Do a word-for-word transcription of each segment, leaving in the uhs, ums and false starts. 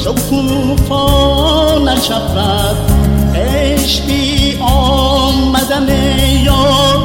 شکوفا نشود، عشقی آمدن یار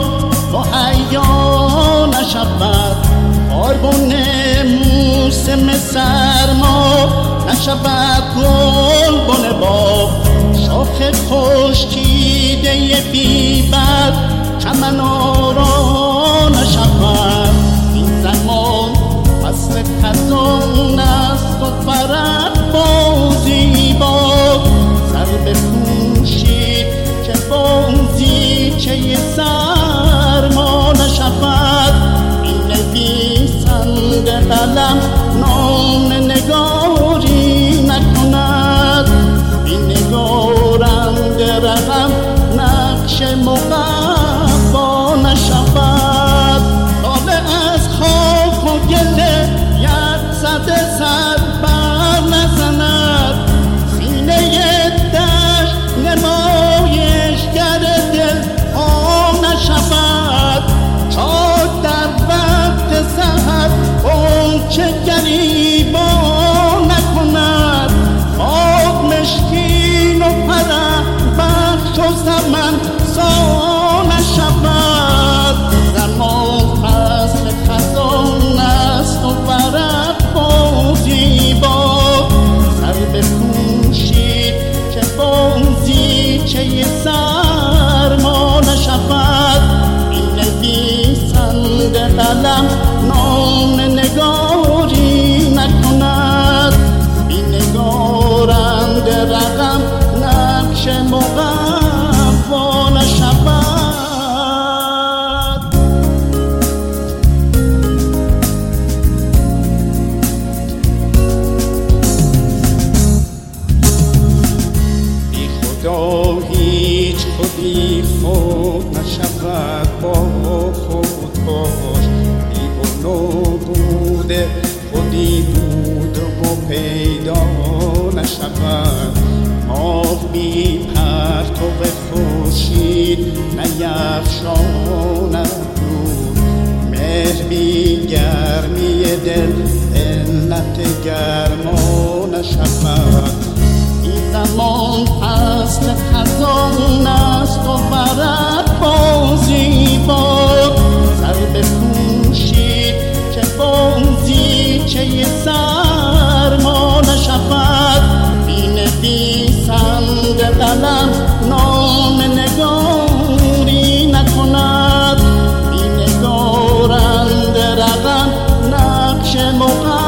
مهیا نشود، بارگون موسم سرما نشود، گلبن باغ شاخ خشکیده بیبر چمن آرا نشود. این زمان فصل خزان است و فرح بازی باد، سر بپوشید که بازیچه سرما نشود. این نویسنده قلم نام نگاری نکند، این نگارنده رقم نقش مقفا نشود. تابه از خاک و گله یک زده سر بر نزند، سینه دشت نمایشگر دل ها نشود. چاک در وقت سحر غنچه گریبان نکند، آب مشکین و پرح بخش و زمن سا نشود. زمان فصل خزان است و ورق بازی باد، سر بپوشید که بازیچه سرما نشود. این نویسنده قلم نام نگاری نکند، این نگارنده رقم نقش مقفا نشود. بی خدا هیچ خودی خود نشود، با خود باش بی بنو بوده خودی بود و پیدا نشود. ماه بی پرتو خورشید نیفشاند نور، مهر بی گرمی دل علت گرما نشود. این زمان فصل خزان است و ورق بازی باد، سر بپوشید که بازیچه سرما نشود. بی نویسنده قلم نام نگاری نکند، بی نگارنده رقم نقش مقفا